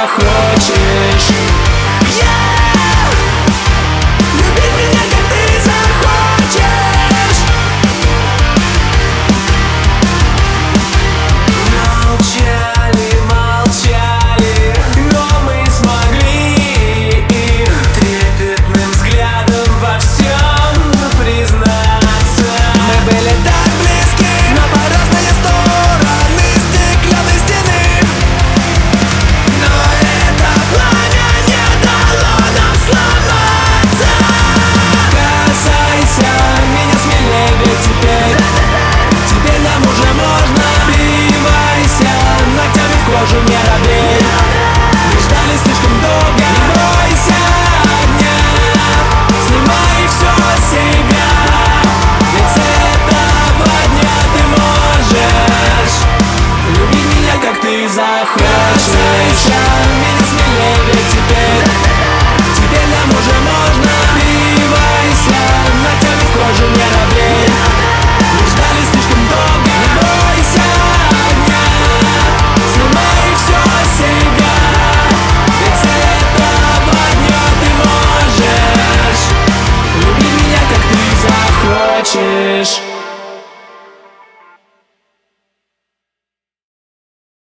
захочешь. Любить меня, как ты захочешь. Молчали, молчали, но мы смогли трепетным взглядом во всем признаться. Мы были так близки, но по разные стороны стеклянной стены. Но это пламя не дало нам сломаться. Касайся меня смелее, ведь теперь нам уже можно. Впивайся ногтями в кожу, не робей. Мы ждали слишком долго. Не бойся огня, снимай все с себя, ведь с этого дня ты можешь любить меня, как ты захочешь. Меня смелее, ведь теперь нам уже можно. Впивайся ногтями в кожу, не робей. Мы ждали слишком долго. Не бойся огня, снимай все с себя, ведь с этого дня ты можешь любить меня, как ты захочешь.